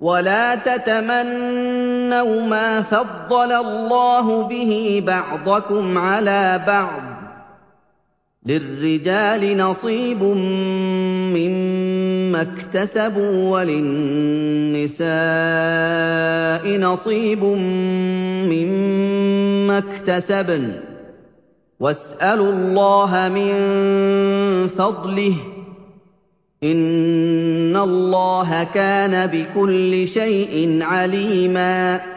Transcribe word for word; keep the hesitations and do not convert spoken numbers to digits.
ولا تتمنوا ما فضل الله به بعضكم على بعض للرجال نصيب مما اكتسبوا وللنساء نصيب مما اكتسبن واسألوا الله من فضله إن الله كان بكل شيء عليما